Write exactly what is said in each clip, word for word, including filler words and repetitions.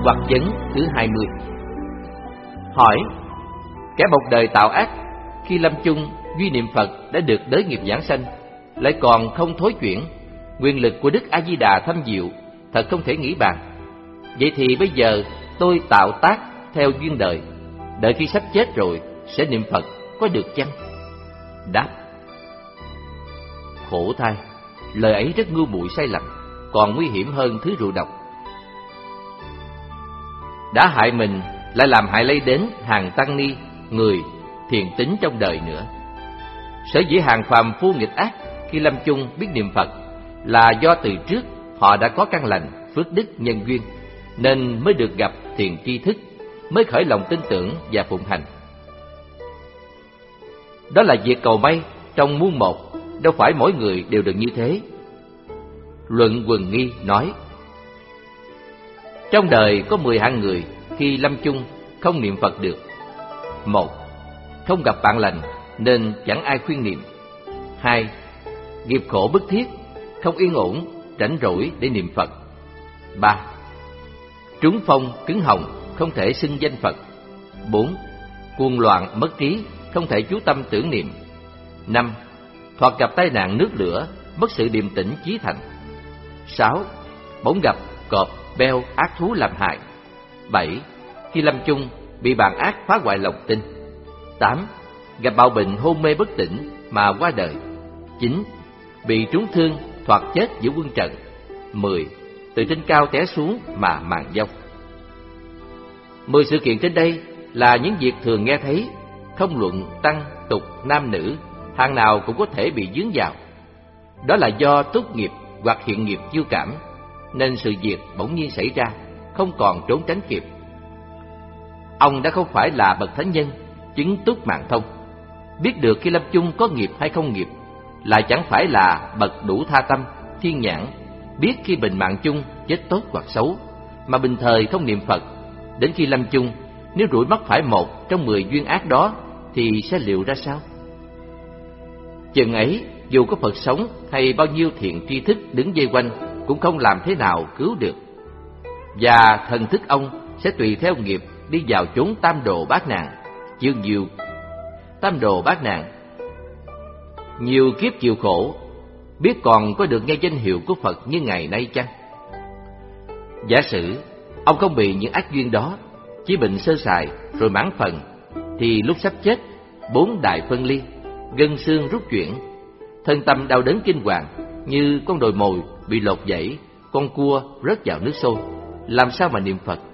Hoặc vấn thứ hai mươi. Hỏi: kẻ một đời tạo ác, khi lâm chung duy niệm Phật đã được đới nghiệp giảng sanh, lại còn không thối chuyển, quyền lực của Đức A Di Đà thâm diệu, thật không thể nghĩ bàn. Vậy thì bây giờ tôi tạo tác theo duyên đời, đợi khi sắp chết rồi sẽ niệm Phật, có được chăng? Đáp: khổ thay, lời ấy rất ngu muội sai lầm, còn nguy hiểm hơn thứ rượu độc. Đã hại mình lại làm hại lây đến hàng tăng ni, người thiền tín trong đời nữa. Sở dĩ hàng phàm phu nghịch ác khi lâm chung biết niệm Phật là do từ trước họ đã có căn lành, phước đức, nhân duyên, nên mới được gặp thiền tri thức, mới khởi lòng tin tưởng và phụng hành. Đó là việc cầu may trong muôn một, đâu phải mỗi người đều được như thế. Luận Quần Nghi nói: trong đời có mười hạng người khi lâm chung không niệm Phật được. Một, không gặp bạn lành nên chẳng ai khuyên niệm. Hai, nghiệp khổ bức thiết, không yên ổn, rảnh rỗi để niệm Phật. Ba, trúng phong cứng họng, không thể xưng danh Phật. Bốn, cuồng loạn mất trí, không thể chú tâm tưởng niệm. Năm, thoạt gặp tai nạn nước lửa, mất sự điềm tĩnh chí thành. Sáu, bỗng gặp cọp, beo, ác thú làm hại. Bảy, khi lâm chung bị bạn ác phá hoại lòng tin. Tám, gặp bạo bệnh hôn mê bất tỉnh mà qua đời. Chín, bị trúng thương thoạt chết giữa quân trận. Mười, từ trên cao té xuống mà màn vong. Mười sự kiện trên đây là những việc thường nghe thấy, không luận tăng, tục, nam nữ, hàng nào cũng có thể bị dướng vào. Đó là do túc nghiệp hoặc hiện nghiệp chiêu cảm, nên sự việc bỗng nhiên xảy ra, không còn trốn tránh kịp. Ông đã không phải là bậc thánh nhân, chứng túc mạng thông, biết được khi lâm chung có nghiệp hay không nghiệp, lại chẳng phải là bậc đủ tha tâm, thiên nhãn, biết khi bình mạng chung chết tốt hoặc xấu, mà bình thời không niệm Phật. Đến khi lâm chung, nếu rủi mắc phải một trong mười duyên ác đó, thì sẽ liệu ra sao? Chừng ấy, dù có Phật sống hay bao nhiêu thiện tri thức đứng dây quanh, cũng không làm thế nào cứu được. Và thần thức ông sẽ tùy theo nghiệp đi vào chốn tam đồ bát nạn, chịu nhiều tam đồ bát nạn, nhiều kiếp chịu khổ, biết còn có được nghe danh hiệu của Phật như ngày nay chăng? Giả sử ông không bị những ác duyên đó, chỉ bệnh sơ sài rồi mãn phần, thì lúc sắp chết, bốn đại phân ly, gân xương rút chuyển, thân tâm đau đớn kinh hoàng, như con đồi mồi bị lột vảy, con cua rớt vào nước sôi, làm sao mà niệm Phật?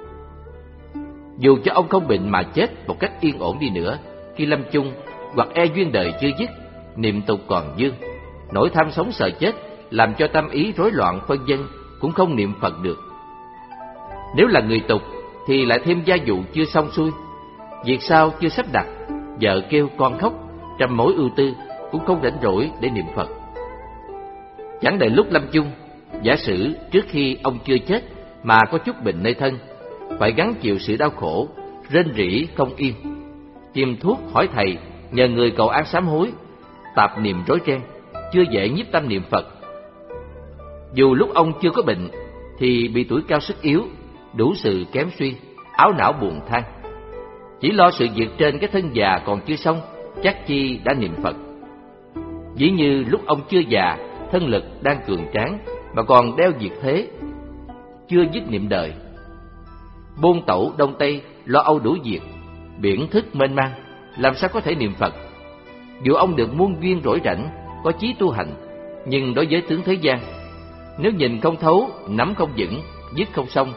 Dù cho ông không bệnh mà chết một cách yên ổn đi nữa, khi lâm chung hoặc e duyên đời chưa dứt, niệm tục còn dương, nỗi tham sống sợ chết làm cho tâm ý rối loạn phân vân, cũng không niệm Phật được. Nếu là người tục thì lại thêm gia vụ chưa xong xuôi, việc sao chưa sắp đặt, vợ kêu con khóc, trăm mối ưu tư, cũng không rảnh rỗi để niệm Phật. Chẳng đợi lúc lâm chung, giả sử trước khi ông chưa chết mà có chút bệnh nơi thân, phải gắng chịu sự đau khổ, rên rỉ không yên, tìm thuốc hỏi thầy, nhờ người cầu an sám hối, tạp niệm rối ren, chưa dễ nhiếp tâm niệm Phật. Dù lúc ông chưa có bệnh thì bị tuổi cao sức yếu, đủ sự kém suy, áo não buồn than, chỉ lo sự việc trên cái thân già còn chưa xong, chắc chi đã niệm Phật. Dĩ như lúc ông chưa già, thân lực đang cường tráng mà còn đeo việc thế, chưa dứt niệm đời, bôn tẩu đông tây, lo âu đủ việc, biển thức mênh mang, làm sao có thể niệm Phật? Dù ông được muôn duyên rỗi rảnh, có chí tu hành, nhưng đối với tướng thế gian, nếu nhìn không thấu, nắm không vững, dứt không xong,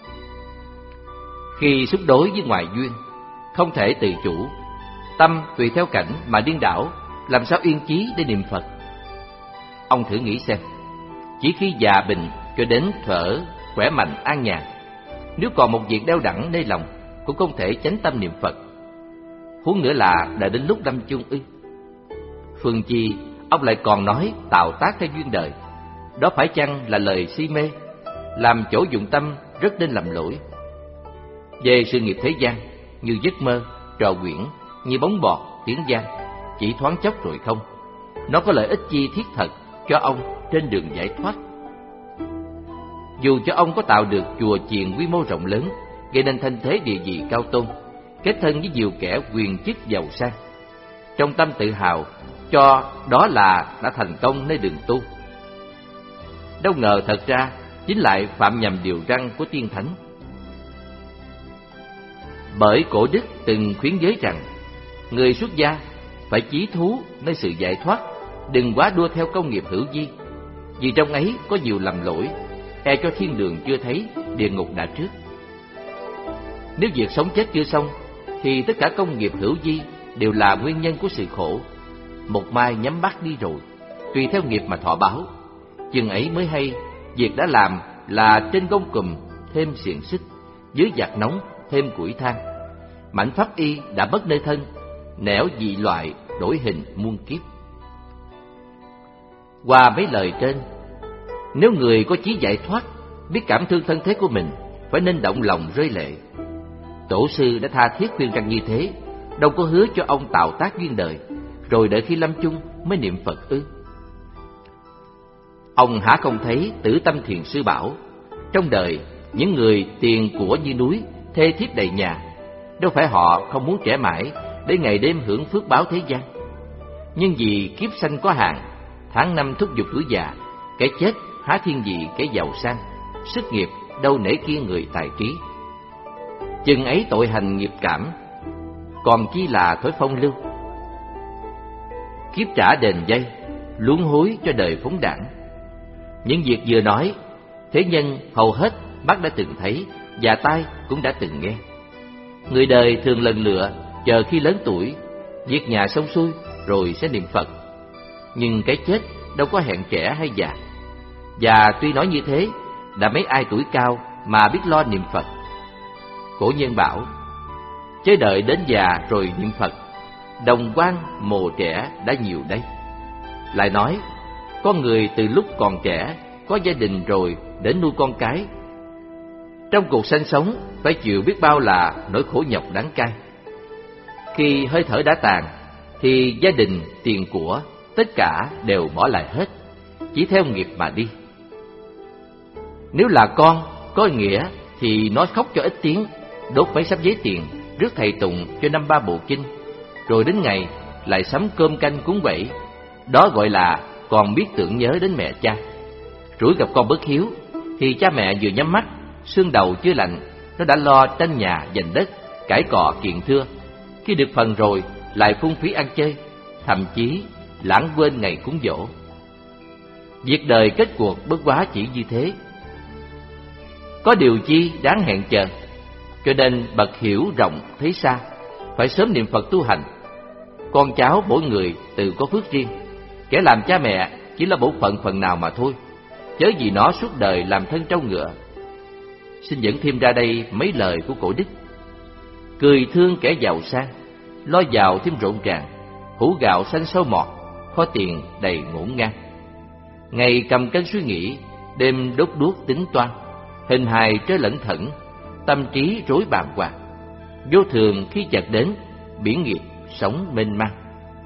khi xúc đối với ngoại duyên, không thể tự chủ, tâm tùy theo cảnh mà điên đảo, làm sao yên chí để niệm Phật? Ông thử nghĩ xem, chỉ khi già bệnh cho đến thở khỏe mạnh an nhàn, nếu còn một việc đeo đẳng nơi lòng, cũng không thể chánh tâm niệm Phật. Huống nữa là đợi đến lúc lâm chung ư? Phương chi ông lại còn nói tạo tác theo duyên đời, đó phải chăng là lời si mê, làm chỗ dụng tâm rất nên lầm lỗi. Về sự nghiệp thế gian, như giấc mơ, trò quyển, như bóng bọt, tiếng gian, chỉ thoáng chốc rồi không. Nó có lợi ích chi thiết thật cho ông trên đường giải thoát. Dù cho ông có tạo được chùa chiền quy mô rộng lớn, gây nên thanh thế địa vị cao tôn, kết thân với nhiều kẻ quyền chức giàu sang, trong tâm tự hào cho đó là đã thành công nơi đường tu, đâu ngờ thật ra chính lại phạm nhầm điều răn của tiên thánh. Bởi cổ đức từng khuyến giới rằng, người xuất gia phải chí thú nơi sự giải thoát, đừng quá đua theo công nghiệp hữu vi, vì trong ấy có nhiều lầm lỗi, e cho thiên đường chưa thấy, địa ngục đã trước. Nếu việc sống chết chưa xong, thì tất cả công nghiệp hữu vi đều là nguyên nhân của sự khổ. Một mai nhắm mắt đi rồi, tùy theo nghiệp mà thọ báo. Chừng ấy mới hay, việc đã làm là trên gông cùm thêm xiềng xích, dưới giặc nóng thêm củi than. Mảnh pháp y đã mất nơi thân, nẻo dị loại đổi hình muôn kiếp. Qua mấy lời trên, nếu người có chí giải thoát, biết cảm thương thân thế của mình, phải nên động lòng rơi lệ. Tổ sư đã tha thiết khuyên rằng như thế, đâu có hứa cho ông tạo tác duyên đời, rồi đợi khi lâm chung mới niệm Phật ư? Ông há không thấy Tử Tâm Thiền Sư bảo, trong đời những người tiền của như núi, thê thiếp đầy nhà, đâu phải họ không muốn trẻ mãi để ngày đêm hưởng phước báo thế gian. Nhưng vì kiếp sanh có hạn, tháng năm thúc giục tuổi già, cái chết há thiên vị cái giàu sang, sức nghiệp đâu nể kiêng người tài trí. Chừng ấy tội hành nghiệp cảm, còn chi là thói phong lưu. Kiếp trả đền dây, luống hối cho đời phóng đảng. Những việc vừa nói, thế nhân hầu hết mắt đã từng thấy và tai cũng đã từng nghe. Người đời thường lần lựa chờ khi lớn tuổi, việc nhà xong xuôi rồi sẽ niệm Phật. Nhưng cái chết đâu có hẹn trẻ hay già. Và tuy nói như thế, đã mấy ai tuổi cao mà biết lo niệm Phật. Cổ nhân bảo, chớ đợi đến già rồi niệm Phật, đồng quan mồ trẻ đã nhiều đây. Lại nói, có người từ lúc còn trẻ, có gia đình rồi đến nuôi con cái. Trong cuộc sanh sống, phải chịu biết bao là nỗi khổ nhọc đắng cay. Khi hơi thở đã tàn, thì gia đình, tiền của, tất cả đều bỏ lại hết, chỉ theo nghiệp mà đi. Nếu là con, có nghĩa thì nó khóc cho ít tiếng, đốt mấy sắp giấy tiền, rước thầy tụng cho năm ba bộ kinh, rồi đến ngày lại sắm cơm canh cúng vẫy. Đó gọi là còn biết tưởng nhớ đến mẹ cha. Rủi gặp con bất hiếu, thì cha mẹ vừa nhắm mắt, xương đầu chưa lạnh, nó đã lo tranh nhà giành đất, cãi cọ kiện thưa. Khi được phần rồi, lại phung phí ăn chơi, thậm chí lãng quên ngày cúng dỗ. Việc đời kết cuộc bất quá chỉ như thế. Có điều chi đáng hẹn chờ, cho nên bậc hiểu rộng thấy xa, phải sớm niệm Phật tu hành. Con cháu mỗi người tự có phước riêng, kẻ làm cha mẹ chỉ là bổn phận phần nào mà thôi, chớ vì nó suốt đời làm thân trâu ngựa. Xin dẫn thêm ra đây mấy lời của cổ đức. Cười thương kẻ giàu sang, lo giàu thêm rộn ràng, hũ gạo xanh sâu mọt, kho tiền đầy ngổn ngang. Ngày cầm cân suy nghĩ, đêm đốt đuốc tính toán, hình hài trớ lẩn thẩn, tâm trí rối bàng hoàng. Vô thường khi chợt đến, biển nghiệp sống mênh mang.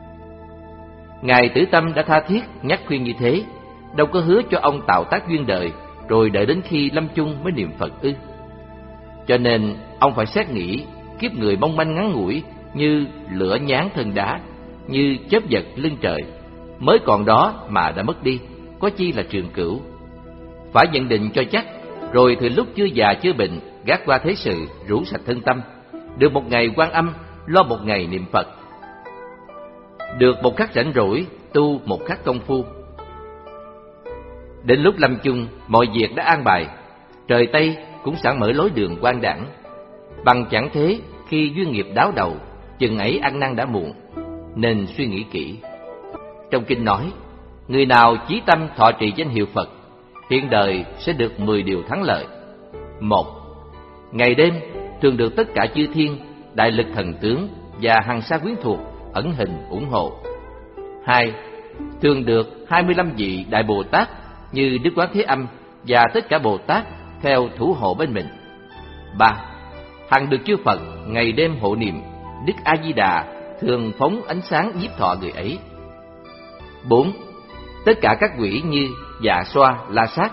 Ngài Tử Tâm đã tha thiết nhắc khuyên như thế, đâu có hứa cho ông tạo tác duyên đời, rồi đợi đến khi lâm chung mới niệm Phật ư? Cho nên ông phải xét nghĩ kiếp người mong manh ngắn ngủi, như lửa nhán thân đá, như chớp giật lưng trời, mới còn đó mà đã mất đi, có chi là trường cửu. Phải nhận định cho chắc, rồi từ lúc chưa già chưa bệnh, gác qua thế sự, rũ sạch thân tâm, được một ngày Quan Âm, lo một ngày niệm Phật. Được một khắc rảnh rỗi, tu một khắc công phu. Đến lúc lâm chung, mọi việc đã an bài, trời Tây cũng sẵn mở lối đường quang đẳng. Bằng chẳng thế, khi duyên nghiệp đáo đầu, chừng ấy ăn năn đã muộn, nên suy nghĩ kỹ. Trong kinh nói, người nào chí tâm thọ trì danh hiệu Phật, hiện đời sẽ được mười điều thắng lợi. Một, ngày đêm thường được tất cả chư thiên, đại lực thần tướng và hằng sa quyến thuộc ẩn hình ủng hộ. Hai, thường được hai mươi lăm vị đại Bồ Tát như Đức Quán Thế Âm và tất cả Bồ Tát theo thủ hộ bên mình. Ba, hằng được chư Phật ngày đêm hộ niệm, Đức A Di Đà thường phóng ánh sáng nhiếp thọ người ấy. Bốn, tất cả các quỷ như Dạ Xoa, La Sát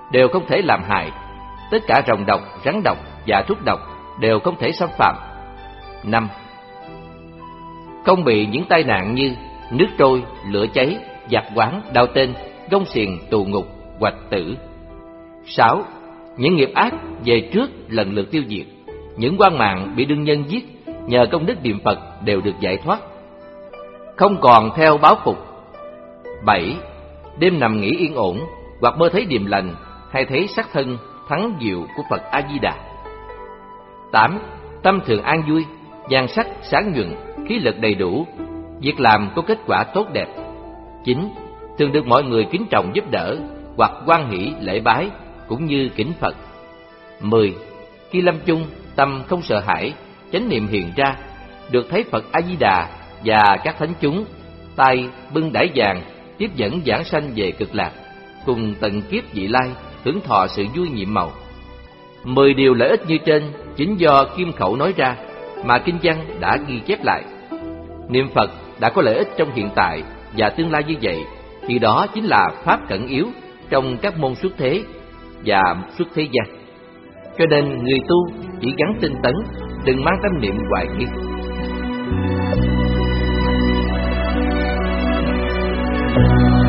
đều không thể làm hại. Tất cả rồng độc, rắn độc và thuốc độc đều không thể xâm phạm. Năm, không bị những tai nạn như nước trôi, lửa cháy, giặc quán, đao tên, gông xiềng, tù ngục, hoạch tử. Sáu, những nghiệp ác về trước lần lượt tiêu diệt. Những quan mạng bị đương nhân giết nhờ công đức niệm Phật đều được giải thoát, không còn theo báo phục. Bảy, đêm nằm nghỉ yên ổn, hoặc mơ thấy điềm lành, hay thấy sắc thân thắng diệu của Phật A Di Đà. Tám, tâm thường an vui, nhan sắc sáng nhuận, khí lực đầy đủ, việc làm có kết quả tốt đẹp. Chín, thường được mọi người kính trọng giúp đỡ, hoặc hoan hỷ lễ bái cũng như kính Phật. Mười, khi lâm chung, tâm không sợ hãi, chánh niệm hiện ra, được thấy Phật A Di Đà và các thánh chúng, tay bưng đải vàng tiếp dẫn giảng sanh về cực lạc, cùng tận kiếp vị lai hưởng thọ sự vui nhiệm màu. Mười điều lợi ích như trên chính do Kim Khẩu nói ra, mà kinh văn đã ghi chép lại. Niệm Phật đã có lợi ích trong hiện tại và tương lai như vậy, thì đó chính là pháp cẩn yếu trong các môn xuất thế và xuất thế gian. Cho nên người tu chỉ gắn tinh tấn, đừng mang tâm niệm hoài nghi.